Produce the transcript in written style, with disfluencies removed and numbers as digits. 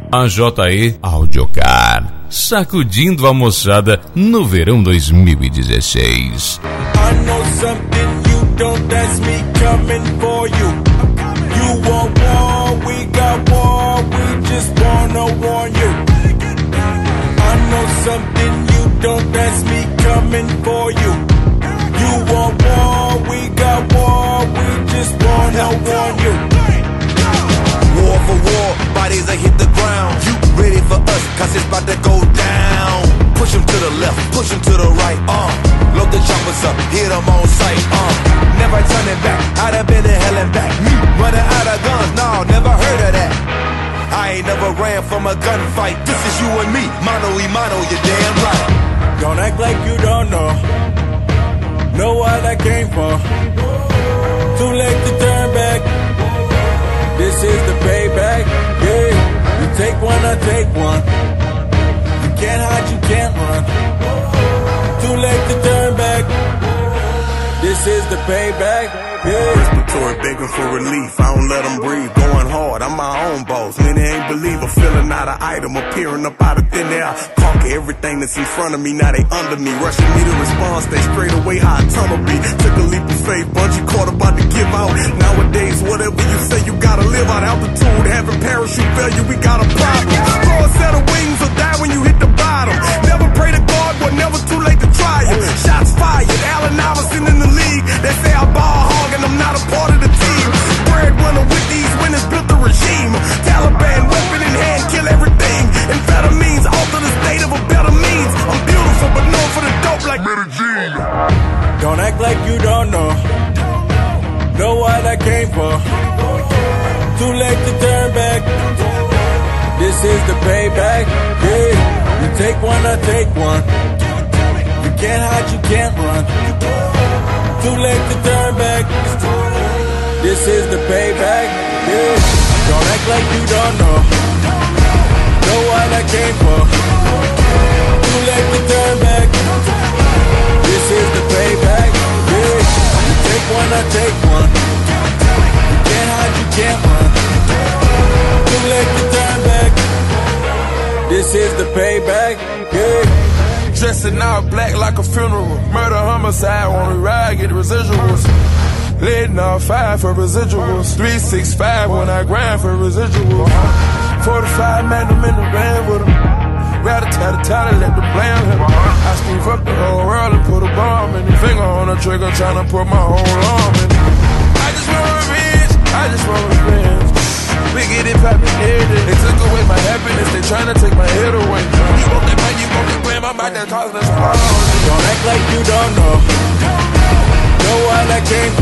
A JE Audiocar, sacudindo a moçada no verão 2016. I know something you don't, that's me coming for you. You want war, we got war, we just wanna warn you. I know something you don't, that's me coming for you. You want war, we got war, we just wanna warn you. War for war, bodies that hit the ground. You ready for us, cause it's about to go down. Push them to the left, push them to the right, load the choppers up, hit them on sight, never turning back, I'd have been to hell and back. Me running out of guns, no, never heard of that. I ain't never ran from a gunfight. This is you and me, mano y mano, you're damn right. Don't act like you don't know what I came for. Too late to turn back. This is the payback, yeah. You take one, I take one. You can't hide, you can't run. Too late to turn back. This is the payback, yeah. Respiratory begging for relief, I don't let them breathe. Going hard, I'm my own boss. Many ain't believe a feeling out of item, appearing up out of thin air. Conquer everything that's in front of me, now they under me. Rushing me to respond, stay straight away how I tunnel be. Took a leap of faith, bungee cord about to give out. Nowadays, whatever you say, you gotta live out. Altitude, having parachute failure, we got a problem. Throw a set of wings or die when you hit the bottom. Never pray to God, but never too late to try it. Shots fired, Allen Iverson in the league. They say I ball hog and I'm not a part of the team. Breadwinner with these winners built the regime. Taliban, weapon in hand, kill everything. Amphetamines, alter the state of a better means. I'm beautiful but known for the dope like Medellin. Don't act like you don't know what I came for. Too late to turn back. This is the payback, yeah. You take one, I take one. You can't hide, you can't run. Too late to turn back. This is the payback, yeah. Don't act like you don't know what I came for. Too late to turn back. This is the payback, yeah. You take one, I take one. You can't hide, you can't run. Too late to turn back. This is the payback, yeah. Dressing all black like a funeral. Murder, homicide, on the ride, get the residuals. Letting off 5 for residuals. 365 when I grind for residuals. 45 magnum in the van with them. Rat-a-tat-a-tat, let the blame him. I scream fuck the whole world and put a bomb in the finger on the trigger, tryna put my whole arm in it. I just want revenge, I just want revenge. We get it poppin' every day. They took away my happiness, they tryna take my head away. You want that money, you want that blame, I'm out there causing us problems. Don't act like you don't know what I came